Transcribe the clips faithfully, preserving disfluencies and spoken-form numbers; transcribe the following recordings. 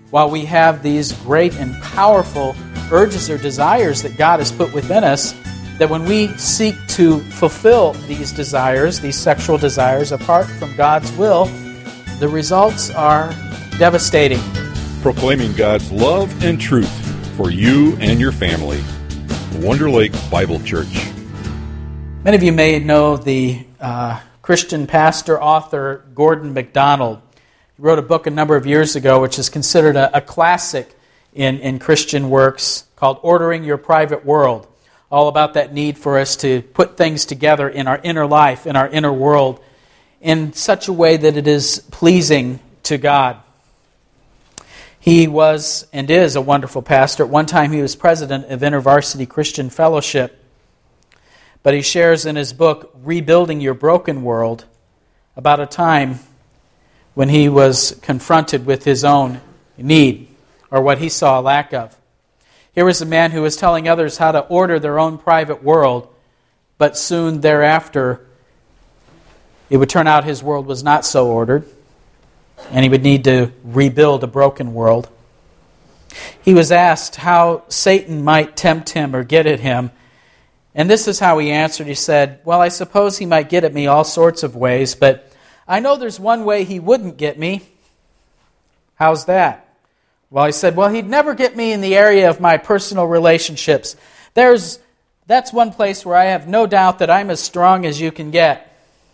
while we have these great and powerful urges or desires that God has put within us, that when we seek to fulfill these desires, these sexual desires, apart from God's will, the results are devastating. Proclaiming God's love and truth for you and your family. Wonder Lake Bible Church. Many of you may know the uh, Christian pastor, author Gordon MacDonald. He wrote a book a number of years ago which is considered a, a classic in, in Christian works called Ordering Your Private World, all about that need for us to put things together in our inner life, in our inner world, in such a way that it is pleasing to God. He was and is a wonderful pastor. At one time he was president of InterVarsity Christian Fellowship. But he shares in his book, Rebuilding Your Broken World, about a time when he was confronted with his own need, or what he saw a lack of. Here was a man who was telling others how to order their own private world, but soon thereafter, it would turn out his world was not so ordered, and he would need to rebuild a broken world. He was asked how Satan might tempt him or get at him, and this is how he answered. He said, well, I suppose he might get at me all sorts of ways, but I know there's one way he wouldn't get me. How's that? Well, he said, well, he'd never get me in the area of my personal relationships. There's That's one place where I have no doubt that I'm as strong as you can get.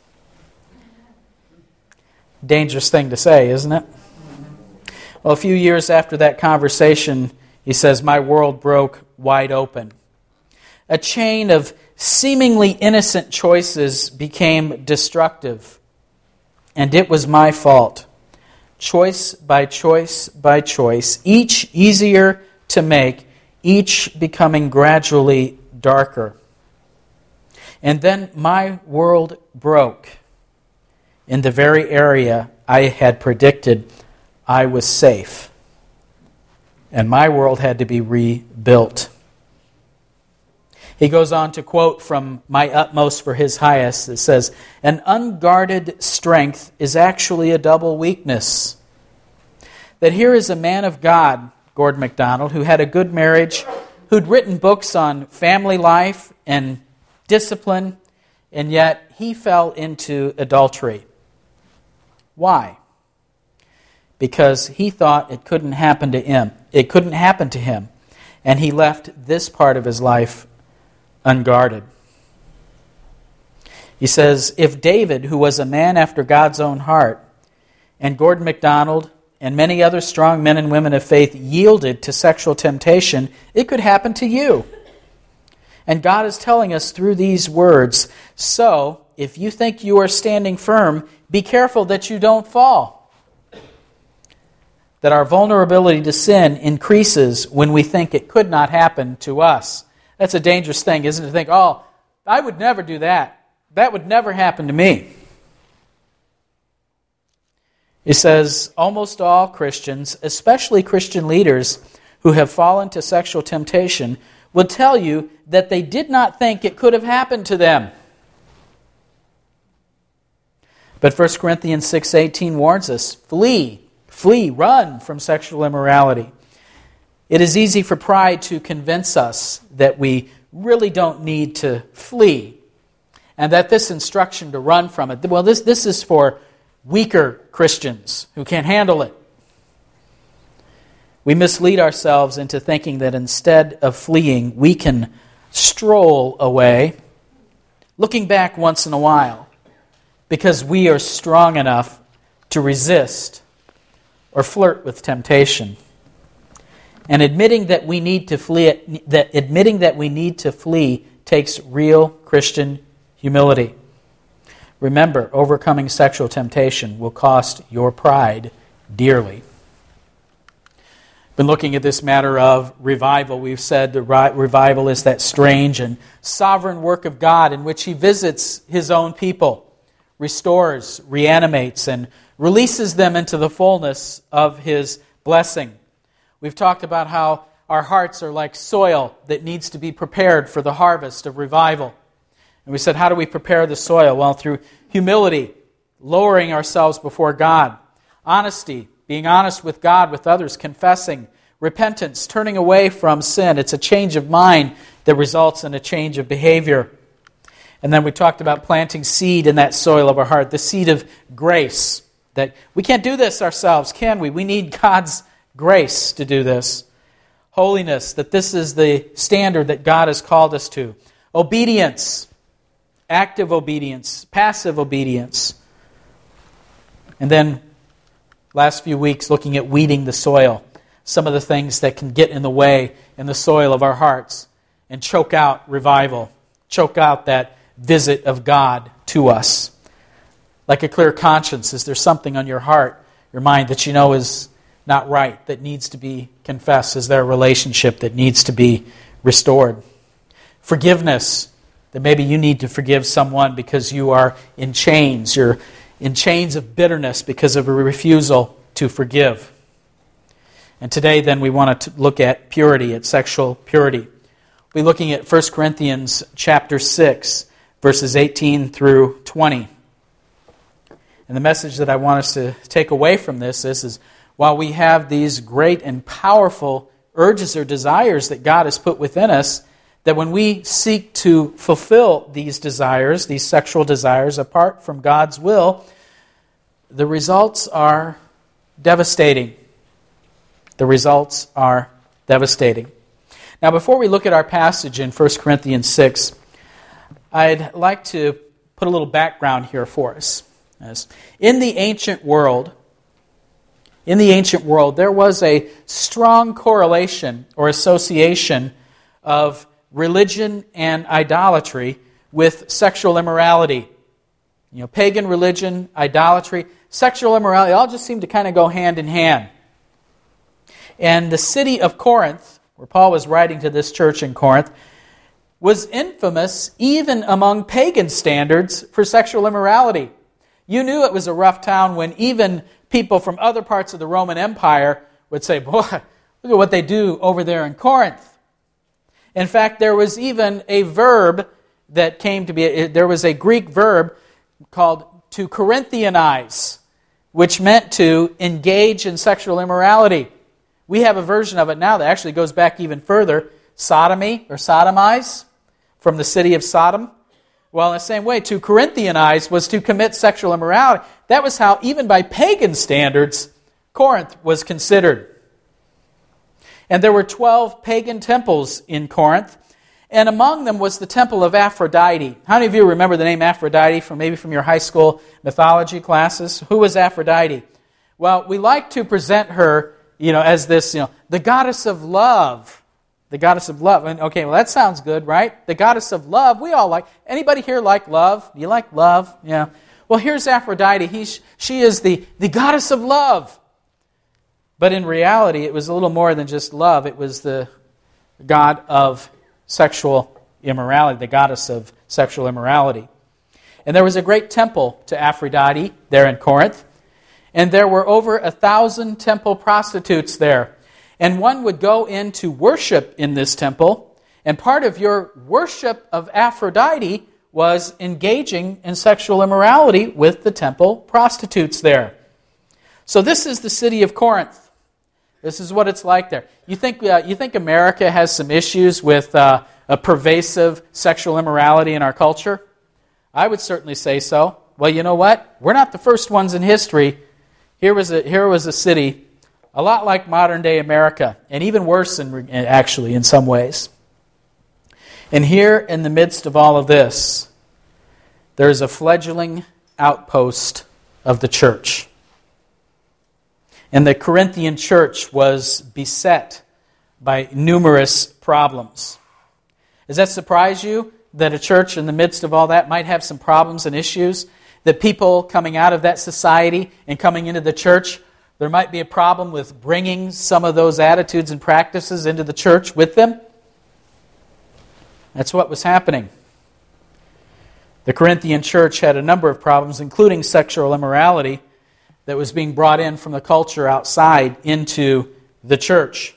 Dangerous thing to say, isn't it? Well, a few years after that conversation, he says, my world broke wide open. A chain of seemingly innocent choices became destructive, and it was my fault. Choice by choice by choice, each easier to make, each becoming gradually darker. And then my world broke in the very area I had predicted I was safe. And my world had to be rebuilt. He goes on to quote from My Utmost for His Highest. It says, an unguarded strength is actually a double weakness. That here is a man of God, Gordon MacDonald, who had a good marriage, who'd written books on family life and discipline, and yet he fell into adultery. Why? Because he thought it couldn't happen to him. It couldn't happen to him. And he left this part of his life unguarded. He says, if David, who was a man after God's own heart, and Gordon MacDonald, and many other strong men and women of faith yielded to sexual temptation, it could happen to you. And God is telling us through these words, so if you think you are standing firm, be careful that you don't fall. That our vulnerability to sin increases when we think it could not happen to us. That's a dangerous thing, isn't it? To think, oh, I would never do that. That would never happen to me. He says, almost all Christians, especially Christian leaders who have fallen to sexual temptation, will tell you that they did not think it could have happened to them. But First Corinthians six eighteen warns us, flee, flee, run from sexual immorality. It is easy for pride to convince us that we really don't need to flee, and that this instruction to run from it, well, this, this is for weaker Christians who can't handle it. We mislead ourselves into thinking that instead of fleeing, we can stroll away, looking back once in a while, because we are strong enough to resist or flirt with temptation. And admitting that we need to flee, that admitting that we need to flee takes real Christian humility. Remember, overcoming sexual temptation will cost your pride dearly. Been looking at this matter of revival. We've said the revival is that strange and sovereign work of God in which He visits His own people, restores, reanimates, and releases them into the fullness of His blessing. We've talked about how our hearts are like soil that needs to be prepared for the harvest of revival. And we said, how do we prepare the soil? Well, through humility, lowering ourselves before God, honesty, being honest with God, with others, confessing, repentance, turning away from sin. It's a change of mind that results in a change of behavior. And then we talked about planting seed in that soil of our heart, the seed of grace. That we can't do this ourselves, can we? We need God's grace to do this. Holiness, that this is the standard that God has called us to. Obedience, active obedience, passive obedience. And then, last few weeks, looking at weeding the soil. Some of the things that can get in the way in the soil of our hearts and choke out revival, choke out that visit of God to us. Like a clear conscience, is there something on your heart, your mind, that you know is not right, that needs to be confessed? Is there a relationship that needs to be restored? Forgiveness, that maybe you need to forgive someone because you are in chains. You're in chains of bitterness because of a refusal to forgive. And today then we want to look at purity, at sexual purity. We'll be looking at First Corinthians chapter six, verses eighteen through twenty. And the message that I want us to take away from this is, is while we have these great and powerful urges or desires that God has put within us, that when we seek to fulfill these desires, these sexual desires, apart from God's will, the results are devastating. The results are devastating. Now, before we look at our passage in First Corinthians six, I'd like to put a little background here for us. As in the ancient world, in the ancient world, there was a strong correlation or association of religion and idolatry with sexual immorality. You know, pagan religion, idolatry, sexual immorality, all just seem to kind of go hand in hand. And the city of Corinth, where Paul was writing to this church in Corinth, was infamous even among pagan standards for sexual immorality. You knew it was a rough town when even people from other parts of the Roman Empire would say, boy, look at what they do over there in Corinth. In fact, there was even a verb that came to be, there was a Greek verb called to Corinthianize, which meant to engage in sexual immorality. We have a version of it now that actually goes back even further, sodomy or sodomize, from the city of Sodom. Well, in the same way, to Corinthianize was to commit sexual immorality. That was how, even by pagan standards, Corinth was considered. And there were twelve pagan temples in Corinth, and among them was the temple of Aphrodite. How many of you remember the name Aphrodite from maybe from your high school mythology classes? Who was Aphrodite? Well, we like to present her, you know, as this, you know, the goddess of love. The goddess of love. And okay, well, that sounds good, right? The goddess of love, we all like. Anybody here like love? Do you like love? Yeah. Well, here's Aphrodite. He's, she is the, the goddess of love. But in reality, it was a little more than just love. It was the god of sexual immorality, the goddess of sexual immorality. And there was a great temple to Aphrodite there in Corinth. And there were over a thousand temple prostitutes there. And one would go in to worship in this temple, and part of your worship of Aphrodite was engaging in sexual immorality with the temple prostitutes there. So this is the city of Corinth. This is what it's like there. You think uh, you think America has some issues with uh, a pervasive sexual immorality in our culture? I would certainly say so. Well, you know what? We're not the first ones in history. Here was a here was a city a lot like modern-day America, and even worse, in, actually, in some ways. And here, in the midst of all of this, there is a fledgling outpost of the church. And the Corinthian church was beset by numerous problems. Does that surprise you, that a church in the midst of all that might have some problems and issues? That people coming out of that society and coming into the church, there might be a problem with bringing some of those attitudes and practices into the church with them? That's what was happening. The Corinthian church had a number of problems, including sexual immorality, that was being brought in from the culture outside into the church.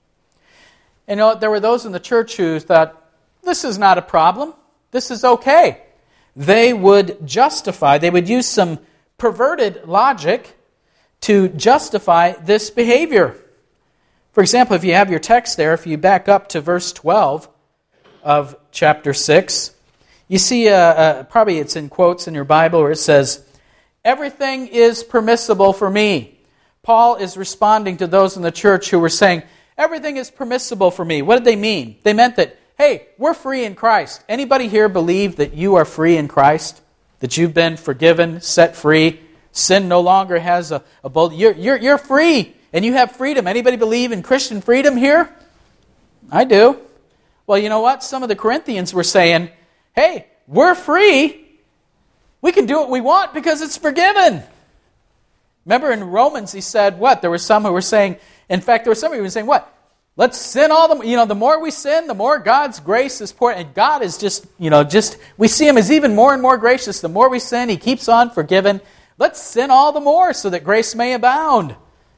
And you know, there were those in the church who thought, this is not a problem. This is okay. They would justify, they would use some perverted logic to justify this behavior. For example, if you have your text there, if you back up to verse twelve of chapter six, you see, uh, uh, probably it's in quotes in your Bible, where it says, "Everything is permissible for me." Paul is responding to those in the church who were saying, everything is permissible for me. What did they mean? They meant that, hey, we're free in Christ. Anybody here believe that you are free in Christ? That you've been forgiven, set free? Sin no longer has a, a bold... You're, you're, you're free, and you have freedom. Anybody believe in Christian freedom here? I do. Well, you know what? Some of the Corinthians were saying, hey, we're free. We can do what we want because it's forgiven. Remember in Romans he said what? There were some who were saying, in fact, there were some who were saying what? Let's sin all the, you know, the more we sin, the more God's grace is poured. And God is just, you know, just, we see Him as even more and more gracious. The more we sin, He keeps on forgiving. Let's sin all the more so that grace may abound.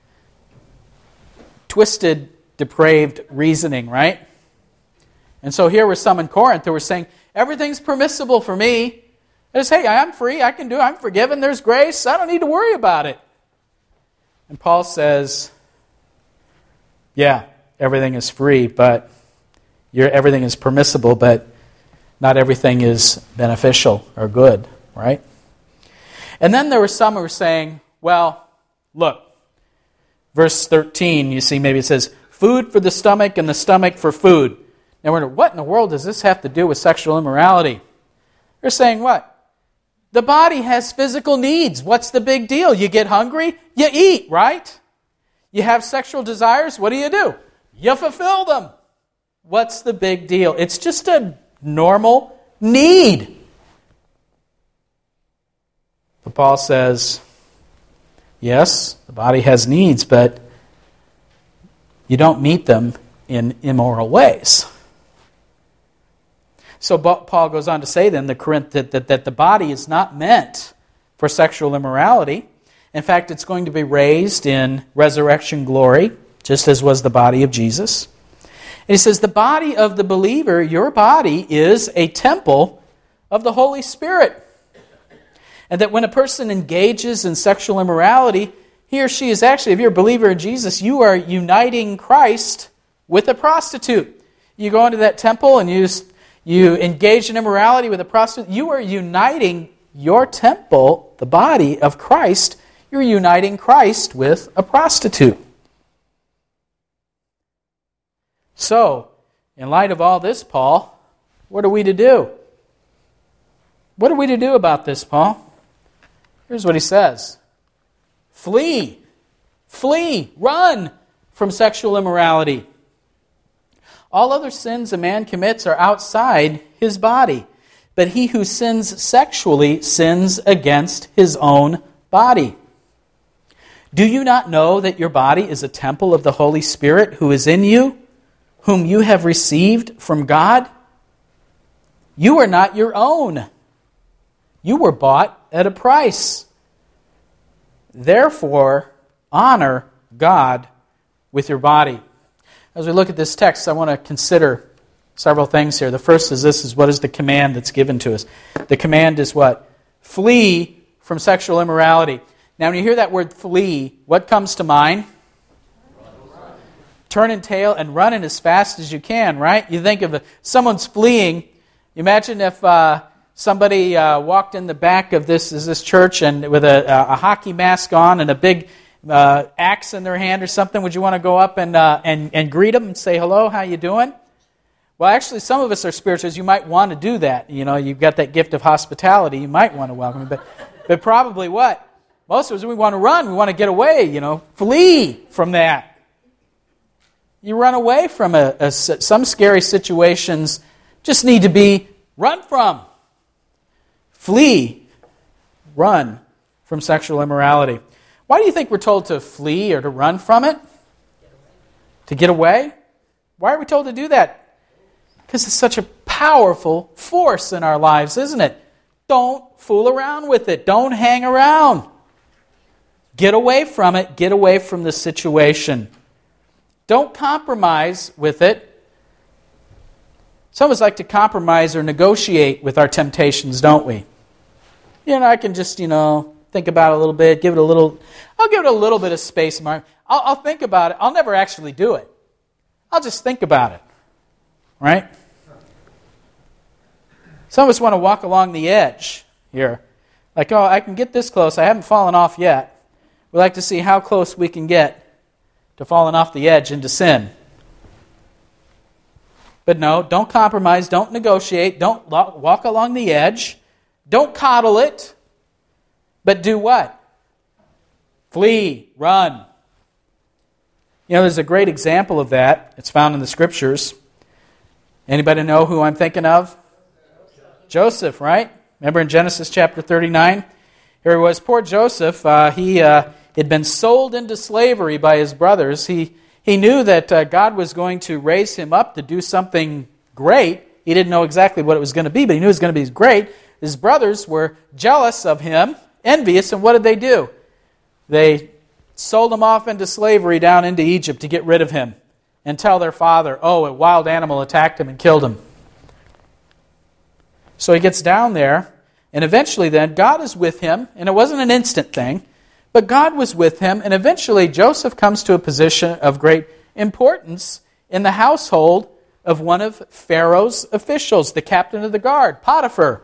Twisted, depraved reasoning, right? And so here were some in Corinth who were saying, everything's permissible for me. Just, hey, I'm free, I can do it, I'm forgiven, there's grace, I don't need to worry about it. And Paul says, yeah, everything is free, but you're, everything is permissible, but not everything is beneficial or good, right? And then there were some who were saying, well, look, verse thirteen, you see, maybe it says, food for the stomach and the stomach for food. Now we're wondering, what in the world does this have to do with sexual immorality? They're saying what? The body has physical needs. What's the big deal? You get hungry, you eat, right? You have sexual desires, what do you do? You fulfill them. What's the big deal? It's just a normal need. But Paul says, yes, the body has needs, but you don't meet them in immoral ways. So Paul goes on to say then the Corinth, that, that, that the body is not meant for sexual immorality. In fact, it's going to be raised in resurrection glory, just as was the body of Jesus. And he says the body of the believer, your body, is a temple of the Holy Spirit. And that when a person engages in sexual immorality, he or she is actually, if you're a believer in Jesus, you are uniting Christ with a prostitute. You go into that temple and you just, you engage in immorality with a prostitute, you are uniting your temple, the body of Christ, you're uniting Christ with a prostitute. So, in light of all this, Paul, what are we to do? What are we to do about this, Paul? Here's what he says. Flee. Flee. Run from sexual immorality. All other sins a man commits are outside his body, but he who sins sexually sins against his own body. Do you not know that your body is a temple of the Holy Spirit who is in you, whom you have received from God? You are not your own. You were bought at a price. Therefore, honor God with your body. As we look at this text, I want to consider several things here. The first is this, is what is the command that's given to us? The command is what? Flee from sexual immorality. Now, when you hear that word flee, what comes to mind? Run. Turn and tail and run in as fast as you can, right? You think of a, someone's fleeing. Imagine if uh, somebody uh, walked in the back of this is this church and with a, a hockey mask on and a big uh, axe in their hand or something. Would you want to go up and uh, and and greet them and say hello? How you doing? Well, actually, some of us are spiritualists. You might want to do that. You know, you've got that gift of hospitality. You might want to welcome them, but but probably what? Most of us, we want to run. We want to get away. You know, flee from that. You run away from a, a some scary situations. Just need to be run from. Flee, run from sexual immorality. Why do you think we're told to flee or to run from it? To get away? Why are we told to do that? Because it's such a powerful force in our lives, isn't it? Don't fool around with it. Don't hang around. Get away from it. Get away from the situation. Don't compromise with it. Some of us like to compromise or negotiate with our temptations, don't we? You know, I can just, you know, think about it a little bit, give it a little, I'll give it a little bit of space. I'll, I'll think about it. I'll never actually do it. I'll just think about it, right? Some of us want to walk along the edge here. Like, oh, I can get this close. I haven't fallen off yet. We like to see how close we can get to falling off the edge into sin. But no, don't compromise, don't negotiate, don't walk along the edge, don't coddle it, but do what? Flee, run. You know, there's a great example of that. It's found in the Scriptures. Anybody know who I'm thinking of? Joseph, right? Remember in Genesis chapter thirty-nine? Here he was, poor Joseph. Uh, he uh, had been sold into slavery by his brothers. He he knew that uh, God was going to raise him up to do something great. He didn't know exactly what it was going to be, but he knew it was going to be great. His brothers were jealous of him, envious, and what did they do? They sold him off into slavery down into Egypt to get rid of him and tell their father, oh, a wild animal attacked him and killed him. So he gets down there, and eventually then God is with him, and it wasn't an instant thing, but God was with him, and eventually Joseph comes to a position of great importance in the household of one of Pharaoh's officials, the captain of the guard, Potiphar.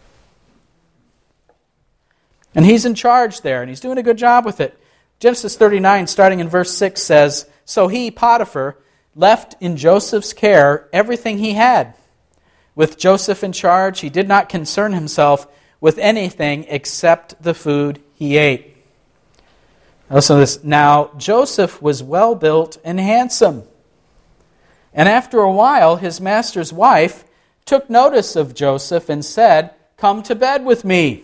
And he's in charge there, and he's doing a good job with it. Genesis thirty-nine, starting in verse six, says, so he, Potiphar, left in Joseph's care everything he had. With Joseph in charge, he did not concern himself with anything except the food he ate. Listen to this. Now, Joseph was well built and handsome. And after a while, his master's wife took notice of Joseph and said, come to bed with me.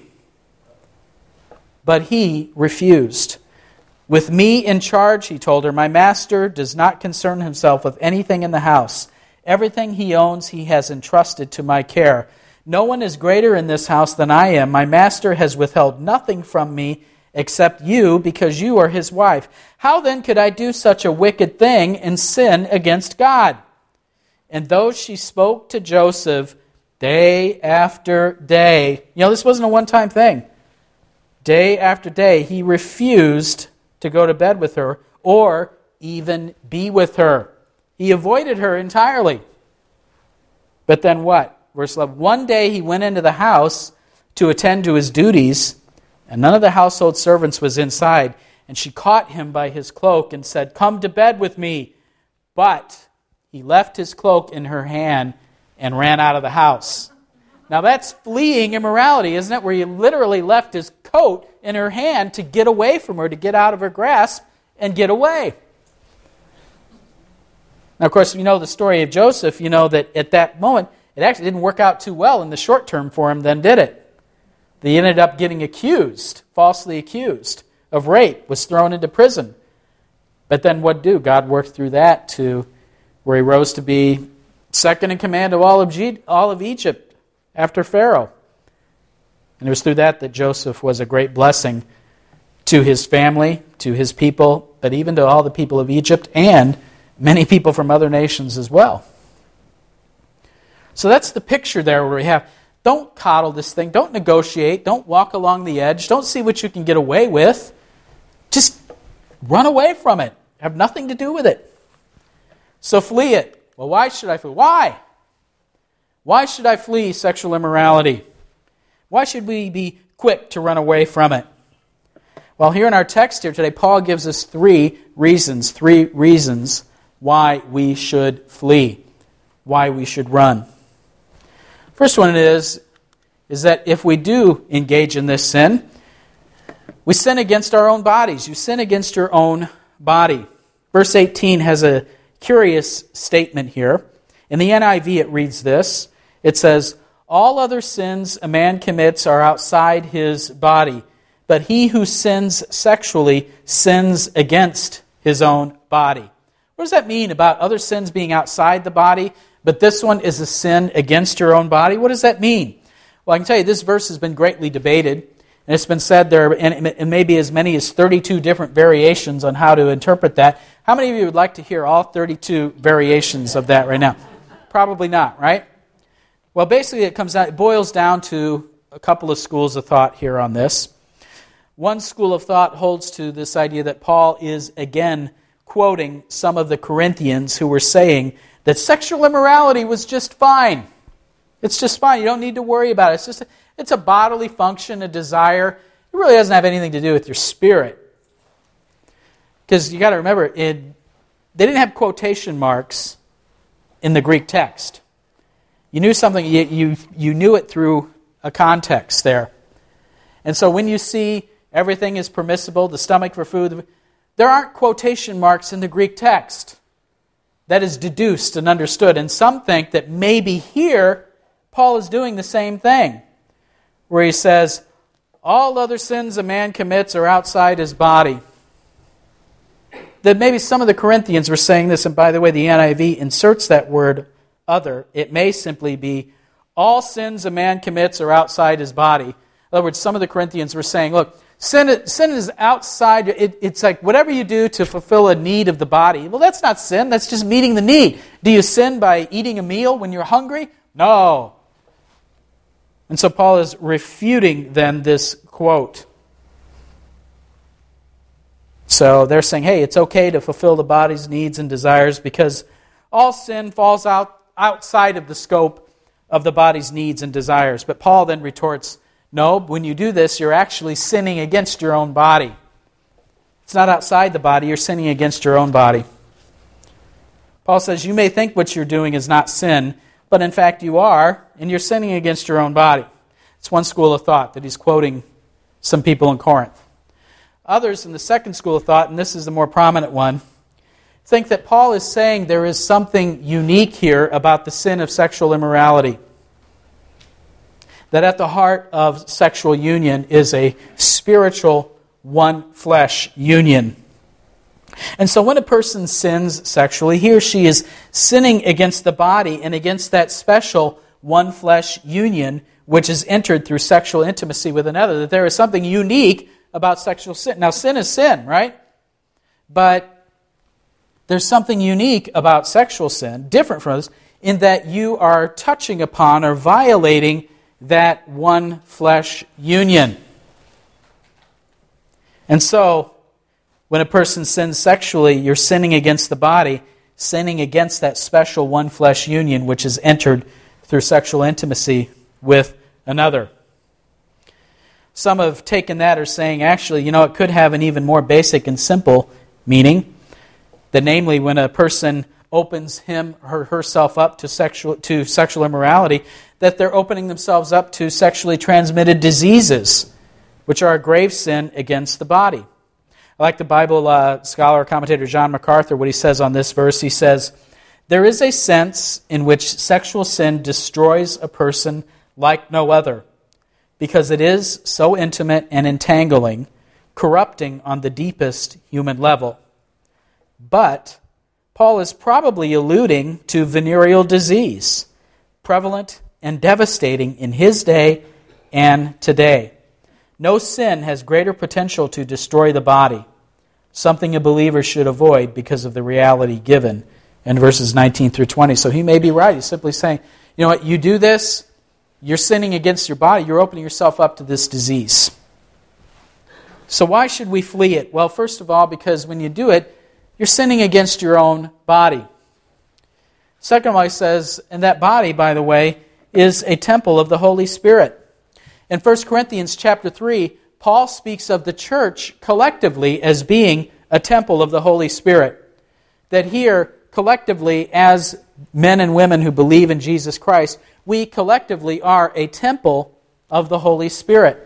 But he refused. With me in charge, he told her, my master does not concern himself with anything in the house. Everything he owns he has entrusted to my care. No one is greater in this house than I am. My master has withheld nothing from me except you, because you are his wife. How then could I do such a wicked thing and sin against God? And though she spoke to Joseph day after day, you know, this wasn't a one-time thing. Day after day, he refused to go to bed with her or even be with her. He avoided her entirely. But then what? Verse eleven. One day he went into the house to attend to his duties, and none of the household servants was inside. And she caught him by his cloak and said, come to bed with me. But he left his cloak in her hand and ran out of the house. Now that's fleeing immorality, isn't it? Where he literally left his coat in her hand to get away from her, to get out of her grasp and get away. Now, of course, if you know the story of Joseph, you know that at that moment, it actually didn't work out too well in the short term for him then, did it? He ended up getting accused, falsely accused of rape, was thrown into prison. But then what do? God worked through that to where he rose to be second in command of all of, G- all of Egypt after Pharaoh. And it was through that that Joseph was a great blessing to his family, to his people, but even to all the people of Egypt and many people from other nations as well. So that's the picture there where we have, don't coddle this thing, don't negotiate, don't walk along the edge, don't see what you can get away with. Just run away from it. Have nothing to do with it. So flee it. Well, why should I flee? Why? Why should I flee sexual immorality? Why should we be quick to run away from it? Well, here in our text here today, Paul gives us three reasons, three reasons why we should flee, why we should run. First one is, is that if we do engage in this sin, we sin against our own bodies. You sin against your own body. Verse eighteen has a curious statement here. In the N I V it reads this. It says, all other sins a man commits are outside his body, but he who sins sexually sins against his own body. What does that mean about other sins being outside the body, but this one is a sin against your own body? What does that mean? Well, I can tell you this verse has been greatly debated, and it's been said there, and maybe as many as thirty-two different variations on how to interpret that. How many of you would like to hear all thirty-two variations of that right now? Probably not, right? Well, basically it comes down, it boils down to a couple of schools of thought here on this. One school of thought holds to this idea that Paul is again quoting some of the Corinthians who were saying that sexual immorality was just fine. It's just fine. You don't need to worry about it. It's just a, it's a bodily function, a desire. It really doesn't have anything to do with your spirit. Because you got to remember, it, they didn't have quotation marks in the Greek text. You knew something, you, you, you knew it through a context there. And so when you see everything is permissible, the stomach for food, there aren't quotation marks in the Greek text. That is deduced and understood. And some think that maybe here, Paul is doing the same thing, where he says, all other sins a man commits are outside his body. That maybe some of the Corinthians were saying this, and by the way, the N I V inserts that word other. It may simply be, all sins a man commits are outside his body. In other words, some of the Corinthians were saying, look, sin, sin is outside, it, it's like whatever you do to fulfill a need of the body. Well, that's not sin, that's just meeting the need. Do you sin by eating a meal when you're hungry? No. And so Paul is refuting then this quote. So they're saying, hey, it's okay to fulfill the body's needs and desires because all sin falls out outside of the scope of the body's needs and desires. But Paul then retorts, no, when you do this, you're actually sinning against your own body. It's not outside the body, you're sinning against your own body. Paul says, you may think what you're doing is not sin, but in fact you are, and you're sinning against your own body. It's one school of thought that he's quoting some people in Corinth. Others in the second school of thought, and this is the more prominent one, think that Paul is saying there is something unique here about the sin of sexual immorality. That at the heart of sexual union is a spiritual one-flesh union. And so when a person sins sexually, he or she is sinning against the body and against that special one-flesh union which is entered through sexual intimacy with another. That there is something unique about sexual sin. Now, sin is sin, right? But there's something unique about sexual sin, different from this, in that you are touching upon or violating that one flesh union. And so, when a person sins sexually, you're sinning against the body, sinning against that special one flesh union which is entered through sexual intimacy with another. Some have taken that as saying, actually, you know, it could have an even more basic and simple meaning. That namely, when a person opens him or herself up to sexual to sexual immorality, that they're opening themselves up to sexually transmitted diseases, which are a grave sin against the body. I like the Bible uh, scholar, commentator John MacArthur, what he says on this verse. He says, there is a sense in which sexual sin destroys a person like no other, because it is so intimate and entangling, corrupting on the deepest human level. But Paul is probably alluding to venereal disease, prevalent and devastating in his day and today. No sin has greater potential to destroy the body, something a believer should avoid because of the reality given in verses nineteen through twenty. So he may be right. He's simply saying, you know what, you do this, you're sinning against your body, you're opening yourself up to this disease. So why should we flee it? Well, first of all, because when you do it, you're sinning against your own body. Second of all, he says, and that body, by the way, is a temple of the Holy Spirit. In First Corinthians chapter three, Paul speaks of the church collectively as being a temple of the Holy Spirit. That here, collectively, as men and women who believe in Jesus Christ, we collectively are a temple of the Holy Spirit.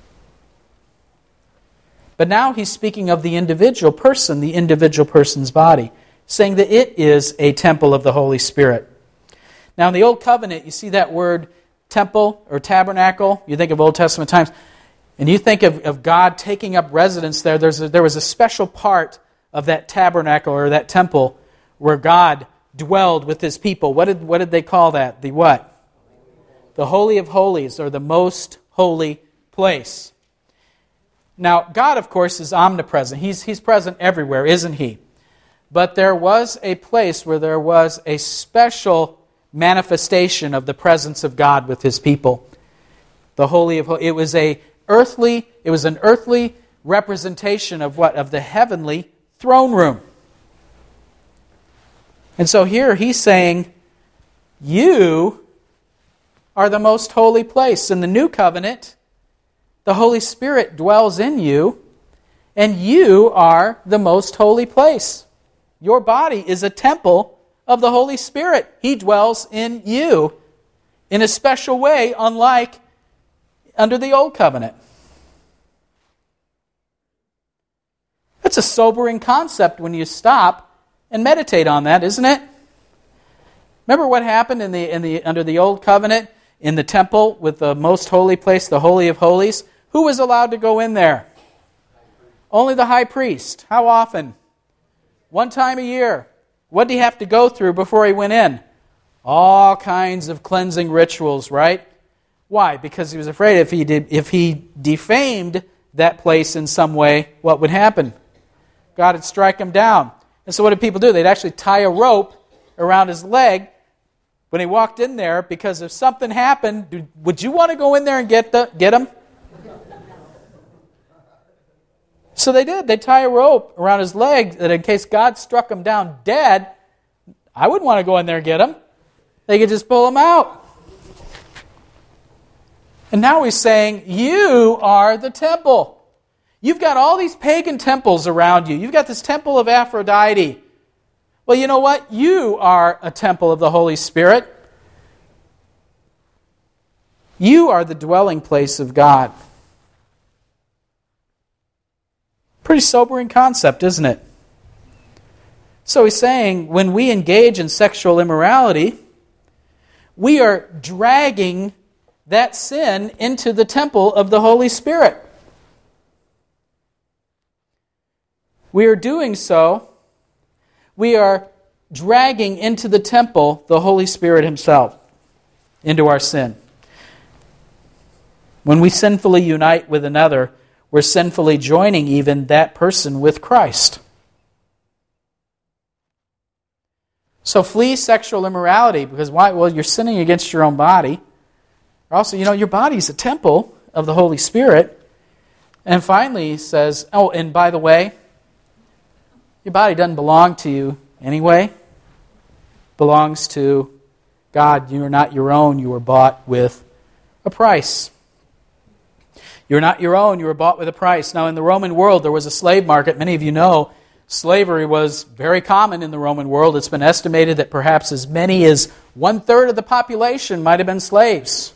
But now he's speaking of the individual person, the individual person's body, saying that it is a temple of the Holy Spirit. Now in the Old Covenant, you see that word temple or tabernacle. You think of Old Testament times, and you think of, of God taking up residence there. There's a, there was a special part of that tabernacle or that temple where God dwelled with His people. What did, what did they call that? The what? The Holy of Holies, or the most holy place. Now, God, of course, is omnipresent. He's, he's present everywhere, isn't He? But there was a place where there was a special manifestation of the presence of God with His people. The Holy of Holies. It was a earthly, it was an earthly representation of what? Of the heavenly throne room. And so here he's saying, you are the most holy place. In the new covenant, the Holy Spirit dwells in you, and you are the most holy place. Your body is a temple of the Holy Spirit. He dwells in you in a special way, unlike under the old covenant. That's a sobering concept when you stop and meditate on that, isn't it? Remember what happened in the in the under the old covenant in the temple with the most holy place, the Holy of Holies? Who was allowed to go in there? Only the high priest. How often? One time a year. What did he have to go through before he went in? All kinds of cleansing rituals, right? Why? Because he was afraid if he did, if he defamed that place in some way, what would happen? God would strike him down. And so what did people do? They'd actually tie a rope around his leg when he walked in there, because if something happened, would you want to go in there and get the, get him? So they did. They tie a rope around his leg that in case God struck him down dead, I wouldn't want to go in there and get him. They could just pull him out. And now he's saying, you are the temple. You've got all these pagan temples around you. You've got this temple of Aphrodite. Well, you know what? You are a temple of the Holy Spirit. You are the dwelling place of God. Pretty sobering concept, isn't it? So he's saying, when we engage in sexual immorality, we are dragging that sin into the temple of the Holy Spirit. We are doing so, we are dragging into the temple the Holy Spirit Himself, into our sin. When we sinfully unite with another, we're sinfully joining even that person with Christ. So flee sexual immorality, because why? Well, you're sinning against your own body. Also, you know, your body's a temple of the Holy Spirit. And finally, he says, oh, and by the way, your body doesn't belong to you anyway. It belongs to God. You are not your own. You were bought with a price. You're not your own. You were bought with a price. Now, in the Roman world, there was a slave market. Many of you know slavery was very common in the Roman world. It's been estimated that perhaps as many as one-third of the population might have been slaves.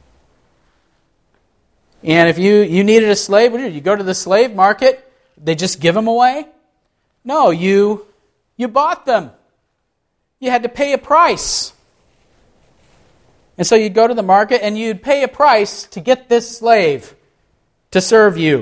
And if you, you needed a slave, what did you, you go to the slave market? They just give them away? No, you, you bought them. You had to pay a price. And so you'd go to the market and you'd pay a price to get this slave to serve you.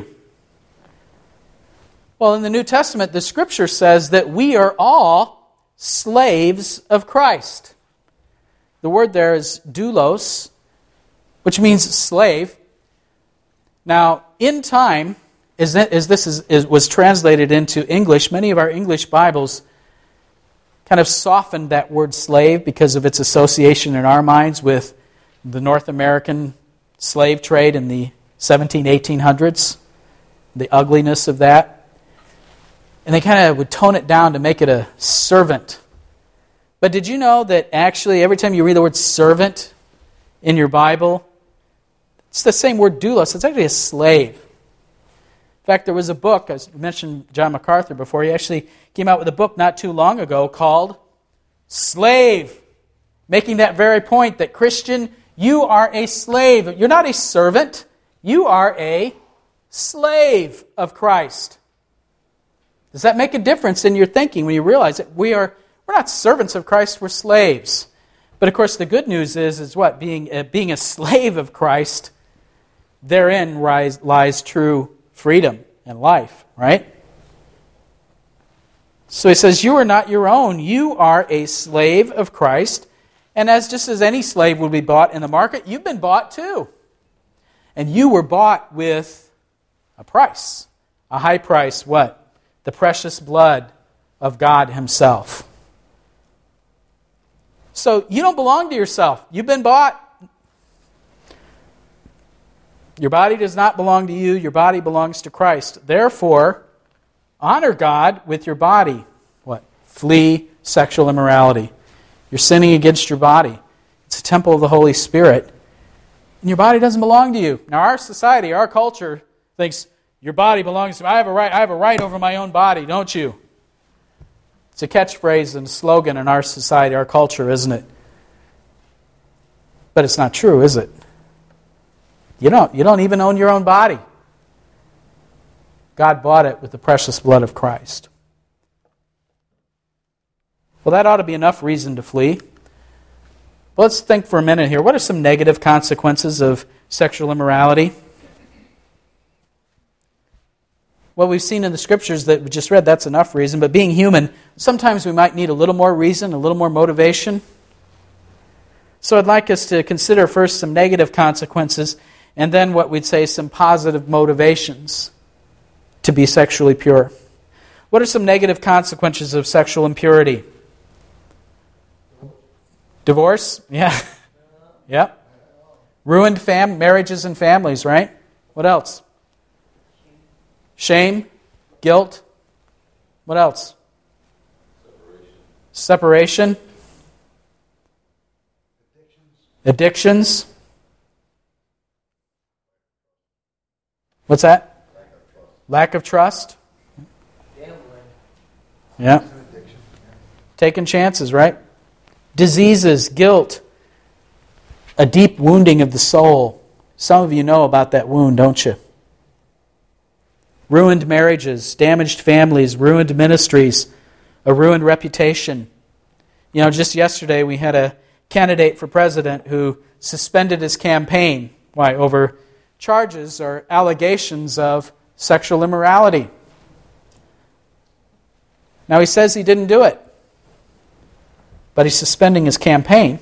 Well, in the New Testament, the Scripture says that we are all slaves of Christ. The word there is doulos, which means slave. Now, in time, as this is, is, was translated into English, many of our English Bibles kind of softened that word slave because of its association in our minds with the North American slave trade in the seventeen, eighteen hundreds, the ugliness of that. And they kind of would tone it down to make it a servant. But did you know that actually every time you read the word servant in your Bible, it's the same word doulos. It's actually a slave. In fact, there was a book, I mentioned John MacArthur before, he actually came out with a book not too long ago called Slave, making that very point that Christian, you are a slave. You're not a servant. You are a slave of Christ. Does that make a difference in your thinking when you realize that we are, we're not servants of Christ, we're slaves? But of course the good news is, is what? Being, uh, being a slave of Christ, therein rise, lies true freedom and life, right? So he says, you are not your own. You are a slave of Christ. And as just as any slave would be bought in the market, you've been bought too. And you were bought with a price. A high price, what? The precious blood of God Himself. So you don't belong to yourself. You've been bought. Your body does not belong to you. Your body belongs to Christ. Therefore, honor God with your body. What? Flee sexual immorality. You're sinning against your body. It's a temple of the Holy Spirit. And your body doesn't belong to you. Now, our society, our culture thinks your body belongs to me. I have a right, I have a right over my own body, don't you? It's a catchphrase and a slogan in our society, our culture, isn't it? But it's not true, is it? You don't. You don't even own your own body. God bought it with the precious blood of Christ. Well, that ought to be enough reason to flee. Let's think for a minute here. What are some negative consequences of sexual immorality? What we've seen in the Scriptures that we just read, that's enough reason. But being human, sometimes we might need a little more reason, a little more motivation. So I'd like us to consider first some negative consequences, and then what we'd say some positive motivations to be sexually pure. What are some negative consequences of sexual impurity? Divorce? Yeah. Yep. Ruined fam- marriages and families, right? What else? Shame, guilt. What else? Separation. Separation. Addictions. What's that? Lack of trust. Lack of trust. Yeah. Taking chances, right? Diseases, guilt, a deep wounding of the soul. Some of you know about that wound, don't you? Ruined marriages, damaged families, ruined ministries, a ruined reputation. You know, just yesterday we had a candidate for president who suspended his campaign. Why? Over charges or allegations of sexual immorality. Now he says he didn't do it, but he's suspending his campaign.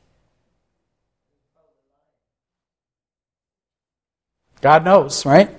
God knows, right?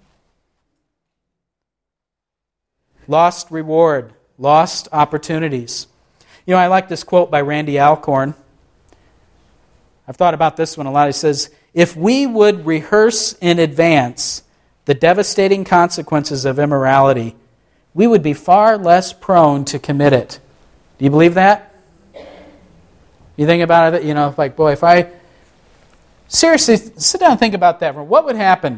Lost reward, lost opportunities. You know, I like this quote by Randy Alcorn. I've thought about this one a lot. He says, if we would rehearse in advance the devastating consequences of immorality, we would be far less prone to commit it. Do you believe that? You think about it, you know, like, boy, if I... Seriously, sit down and think about that. What would happen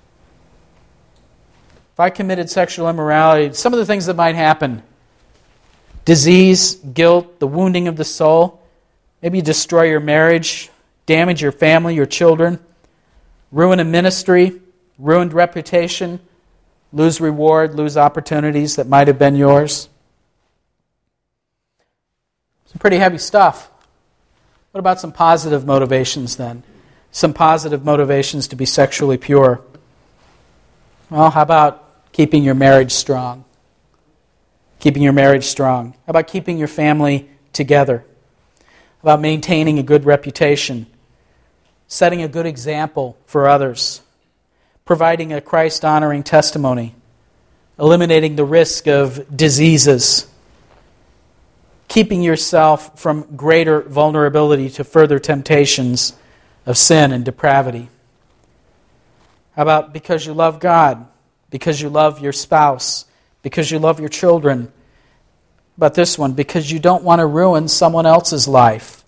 if I committed sexual immorality? Some of the things that might happen. Disease, guilt, the wounding of the soul. Maybe you destroy your marriage, damage your family, your children, ruin a ministry, ruined reputation, lose reward, lose opportunities that might have been yours. Some pretty heavy stuff. What about some positive motivations then? Some positive motivations to be sexually pure. Well, how about keeping your marriage strong? Keeping your marriage strong. How about keeping your family together? How about maintaining a good reputation? Setting a good example for others? Providing a Christ-honoring testimony? Eliminating the risk of diseases? Keeping yourself from greater vulnerability to further temptations of sin and depravity? How about because you love God, because you love your spouse, because you love your children? How about this one? Because you don't want to ruin someone else's life.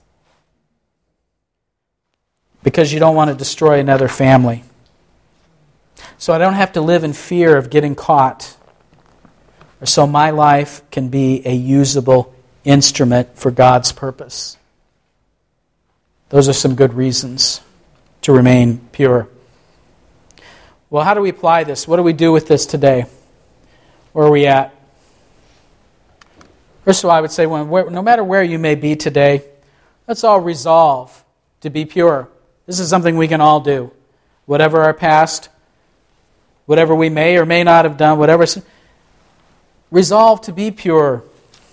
Because you don't want to destroy another family. So I don't have to live in fear of getting caught. Or so my life can be a usable instrument for God's purpose. Those are some good reasons to remain pure. Well, how do we apply this? What do we do with this today? Where are we at? First of all, I would say, when, where, no matter where you may be today, let's all resolve to be pure. This is something we can all do. Whatever our past, whatever we may or may not have done, whatever. Resolve to be pure.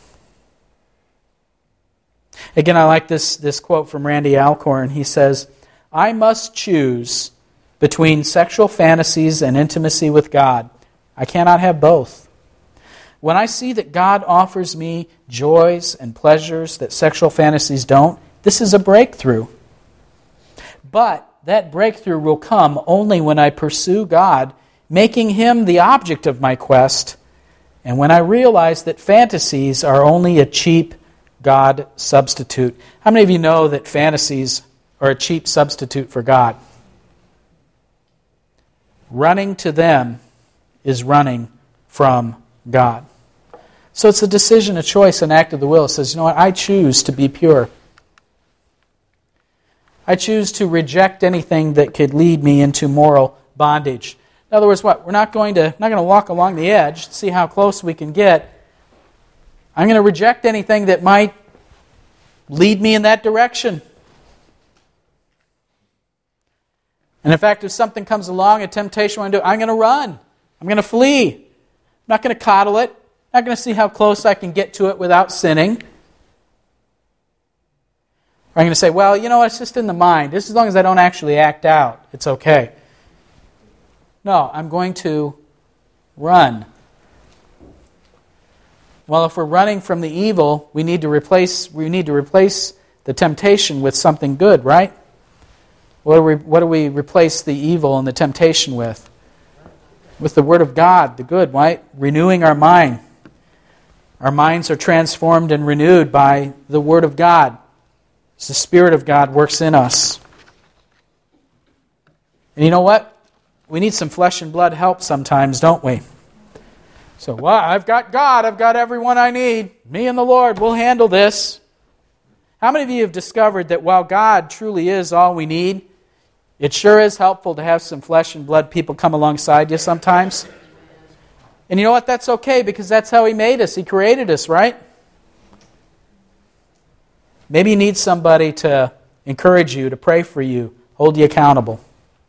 Again, I like this, this quote from Randy Alcorn. He says, I must choose between sexual fantasies and intimacy with God. I cannot have both. When I see that God offers me joys and pleasures that sexual fantasies don't, this is a breakthrough. But that breakthrough will come only when I pursue God, making Him the object of my quest, and when I realize that fantasies are only a cheap God substitute. How many of you know that fantasies are a cheap substitute for God? Running to them is running from God. So it's a decision, a choice, an act of the will. It says, you know what, I choose to be pure. I choose to reject anything that could lead me into moral bondage. In other words, what? We're not going to not going to walk along the edge, see how close we can get. I'm going to reject anything that might lead me in that direction. And in fact, if something comes along, a temptation I want to do, I'm going to run. I'm going to flee. I'm not going to coddle it. I'm not going to see how close I can get to it without sinning. Or I'm going to say, well, you know what, it's just in the mind. Just as long as I don't actually act out, it's okay. No, I'm going to run. Well, if we're running from the evil, we need to replace we need to replace the temptation with something good, right? What do we what do we replace the evil and the temptation with? With the Word of God, the good, right? Renewing our mind. Our minds are transformed and renewed by the Word of God. As the Spirit of God works in us. And you know what? We need some flesh and blood help sometimes, don't we? So, well, I've got God. I've got everyone I need. Me and the Lord, we'll handle this. How many of you have discovered that while God truly is all we need, it sure is helpful to have some flesh and blood people come alongside you sometimes? And you know what? That's okay because that's how He made us. He created us, right? Maybe you need somebody to encourage you, to pray for you, hold you accountable.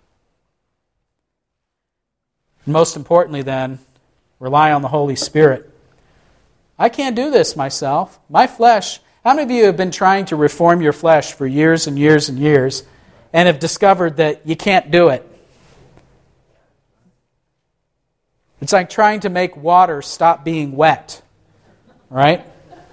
And most importantly then, rely on the Holy Spirit. I can't do this myself. My flesh, how many of you have been trying to reform your flesh for years and years and years and have discovered that you can't do it? It's like trying to make water stop being wet, right?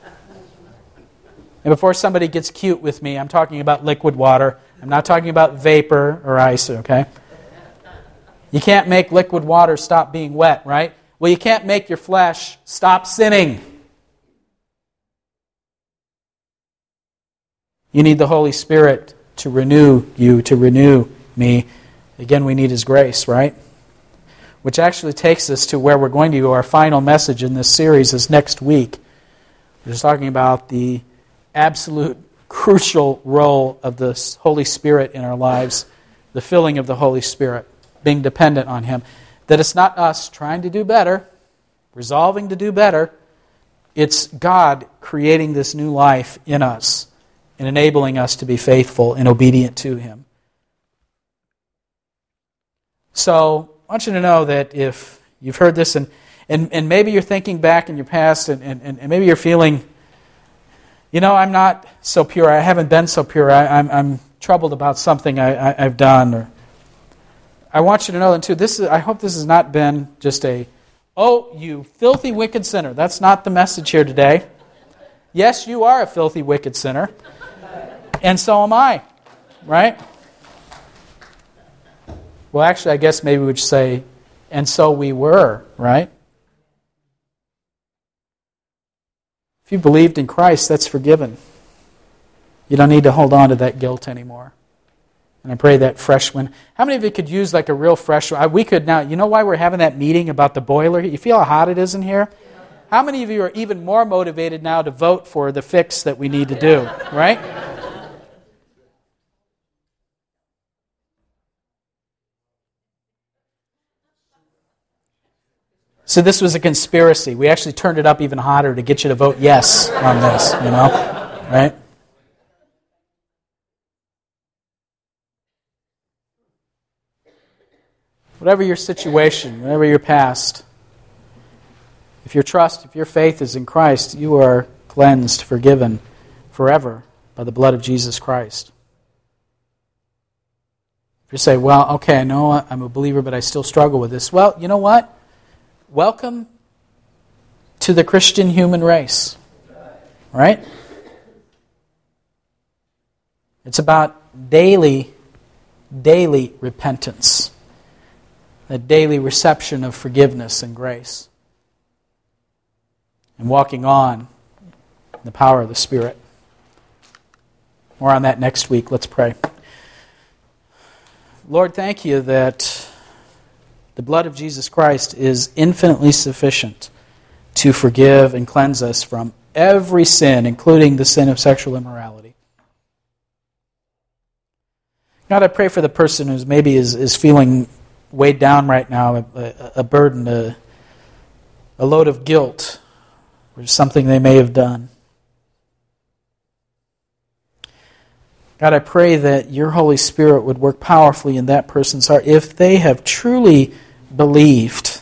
And before somebody gets cute with me, I'm talking about liquid water. I'm not talking about vapor or ice, okay? You can't make liquid water stop being wet, right? Well, you can't make your flesh stop sinning. You need the Holy Spirit to renew you, to renew me. Again, we need His grace, right? Which actually takes us to where we're going to go. Our final message in this series is next week. We're just talking about the absolute crucial role of the Holy Spirit in our lives, the filling of the Holy Spirit, being dependent on Him. That it's not us trying to do better, resolving to do better. It's God creating this new life in us and enabling us to be faithful and obedient to Him. So I want you to know that if you've heard this and, and, and maybe you're thinking back in your past and, and, and maybe you're feeling, you know, I'm not so pure, I haven't been so pure, I, I'm, I'm troubled about something I, I, I've done. Or I want you to know that too, this is, I hope this has not been just a, oh, you filthy, wicked sinner. That's not the message here today. Yes, you are a filthy, wicked sinner. And so am I, right? Well, actually, I guess maybe we would say, and so we were, right? If you believed in Christ, that's forgiven. You don't need to hold on to that guilt anymore. And I pray that fresh one. How many of you could use like a real fresh one? We could now, you know why we're having that meeting about the boiler? You feel how hot it is in here? How many of you are even more motivated now to vote for the fix that we need to do, right? So this was a conspiracy. We actually turned it up even hotter to get you to vote yes on this, you know, right? Whatever your situation, whatever your past, if your trust, if your faith is in Christ, you are cleansed, forgiven forever by the blood of Jesus Christ. If you say, well, okay, I know I'm a believer, but I still struggle with this. Well, you know what? Welcome to the Christian human race. Right? It's about daily daily repentance, a daily reception of forgiveness and grace, and walking on in the power of the Spirit. More on that next week. Let's pray. Lord, thank you that the blood of Jesus Christ is infinitely sufficient to forgive and cleanse us from every sin, including the sin of sexual immorality. God, I pray for the person who's maybe is, is feeling weighed down right now, a, a, a burden, a, a load of guilt, or something they may have done. God, I pray that your Holy Spirit would work powerfully in that person's heart if they have truly believed,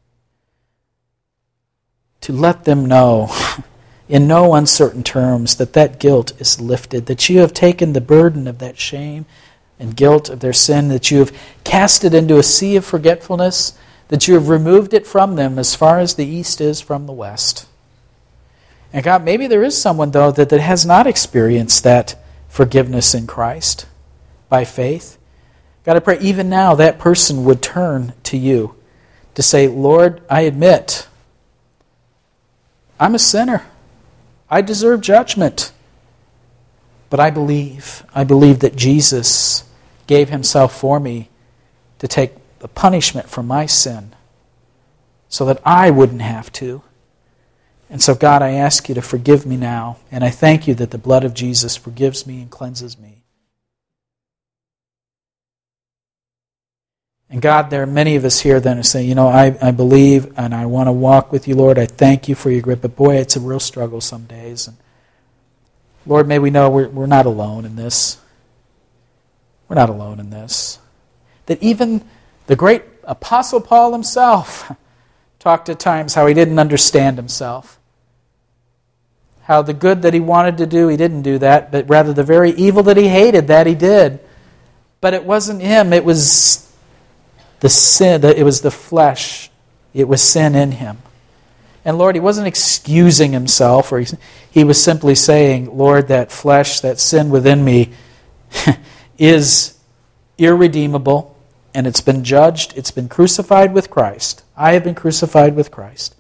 to let them know in no uncertain terms that that guilt is lifted, that you have taken the burden of that shame and guilt of their sin, that you have cast it into a sea of forgetfulness, that you have removed it from them as far as the east is from the west. And God, maybe there is someone, though, that, that has not experienced that forgiveness in Christ by faith. God, I pray even now that person would turn to you to say, Lord, I admit I'm a sinner. I deserve judgment. But I believe, I believe that Jesus gave himself for me to take the punishment for my sin so that I wouldn't have to. And so, God, I ask you to forgive me now, and I thank you that the blood of Jesus forgives me and cleanses me. And God, there are many of us here then who say, you know, I, I believe and I want to walk with you, Lord. I thank you for your grip, but boy, it's a real struggle some days. And Lord, may we know we're, we're not alone in this. We're not alone in this. That even the great Apostle Paul himself talked at times how he didn't understand himself. How the good that he wanted to do, he didn't do that, but rather the very evil that he hated, that he did. But it wasn't him, it was the sin, it was the flesh, it was sin in him. And Lord, he wasn't excusing himself, or he, he was simply saying, Lord, that flesh, that sin within me is irredeemable, and it's been judged, it's been crucified with Christ. I have been crucified with Christ.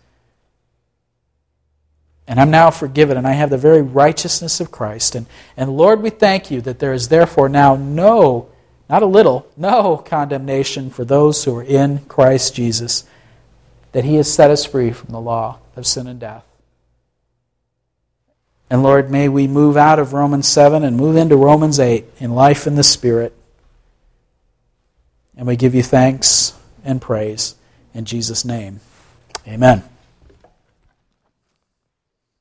And I'm now forgiven, and I have the very righteousness of Christ. And, and Lord, we thank you that there is therefore now no, not a little, no condemnation for those who are in Christ Jesus, that he has set us free from the law of sin and death. And Lord, may we move out of Romans seven and move into Romans eight in life in the Spirit. And we give you thanks and praise in Jesus' name. Amen.